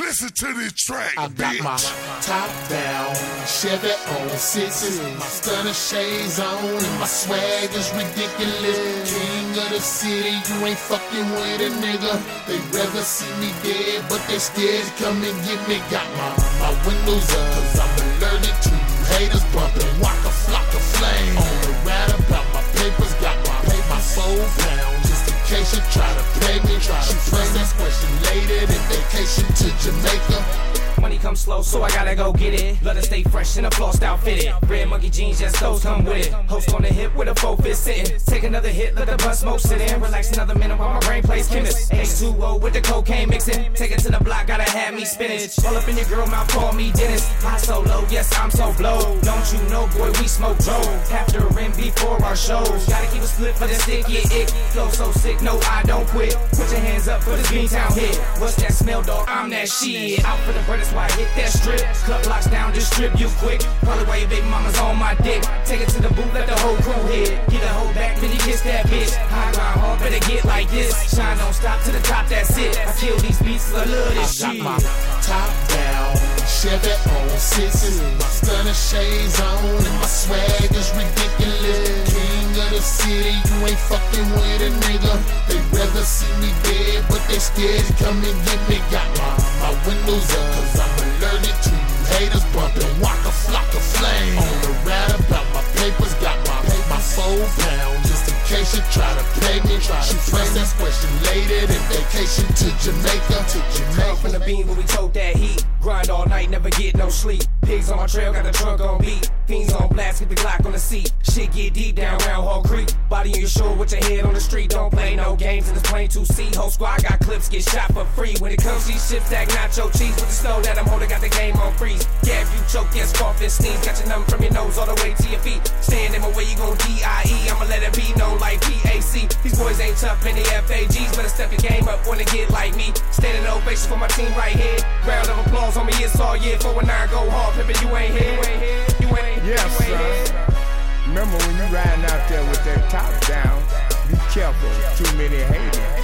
Listen to this track, I got bitch. my top down, Chevy on sixes, my stunner shades on, and my swag is ridiculous. King of the city, you ain't fucking with a nigga. They rather see me dead, but they scared to come and get me. Got my windows up, cause I'm allergic to you haters bumping. Walk a flock of flame on the ride about my papers. Got my 4 pounds, just in case you try to pay me. She friends that's question later than vacation to Jamaica. Money comes slow, so I gotta go get it. Let her stay fresh in a flossed outfitted. Red monkey jeans, just those come with it. Host on the hip with a 4-5 sitting. Take another hit, let the bus smoke sit in. Relax another minute while my brain plays chemist. H2O with the cocaine mixing. Take it to the block, gotta have me spinach. All up in your girl mouth, call me Dennis. High so low, yes, I'm so blow. Don't you know, boy, we smoke dro. After and before our shows. Gotta keep a split for the stick, yeah, ick. Flow so sick, no, I don't quit. Put your hands up for this Beantown hit. What's that smell, dog? I'm that shit. Out for the bread, that's why I hit that strip. Cut blocks down, distribute you quick. Probably why your baby mama's on my dick. Take it to the booth, let the whole crew hit. Get a hoe back, then you kiss that bitch. High grind hard, better get like this. Shine don't stop to the top, that's it. I kill these beats, I love this shit. I got my top down, Chevy on sixes, my stunner shades on, and my swag is ridiculous. King of the city, you ain't fucking with a nigga. They rather see me dead, but they scared to come and get me. Got my windows up, cause I'm allergic to you haters bumping. Walk a flock of flame on the ride about my papers. Got my 4 pounds, just in case you try to pay me. She friends that's question later than vacation to Jamaica. Come from the beam where we tote that heat. Grind all night, never get no sleep. Pigs on my trail, got the trunk on beat. Fiends on blast, keep the Glock on the seat. Shit get deep down round Hall Creek. Body on your shore with your head on the street. Don't play no games in this plane 2C. Whole squad got clips, get shot for free. When it comes to these ships, stack nacho cheese. With the snow that I'm holding, got the game on freeze. Yeah, if you choke, yes, cough and sneeze. Got your number from your nose all the way to your feet. Stand in my way, you gon' DIE. I'ma let it be known like PAC. These boys ain't tough in the FAGs. Better step your game up, wanna get like me. Standing ovation for my team right here. Round of applause on me, it's all year. 419 go hard, pimpin', you ain't here. Yes, sir. Remember when you riding out there with that top down, be careful, too many haters.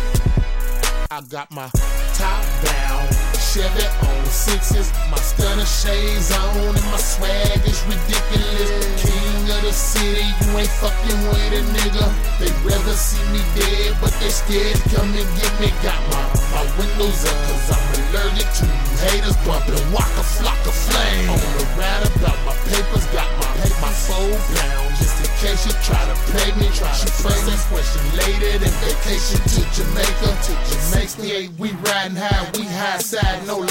I got my top down, Chevy on sixes, my stunner shades on, and my swag is ridiculous. King of the city, you ain't fucking with a nigga. They rather see me dead, but they scared to come and get me. Got my windows up, cause I'm allergic to you haters bumping. Walk a flock of flame on the ride about my papers. Got my 4 pounds, just in case you try to pay me. She friends that's question later than vacation to Jamaica. 68, we riding high, we high side, no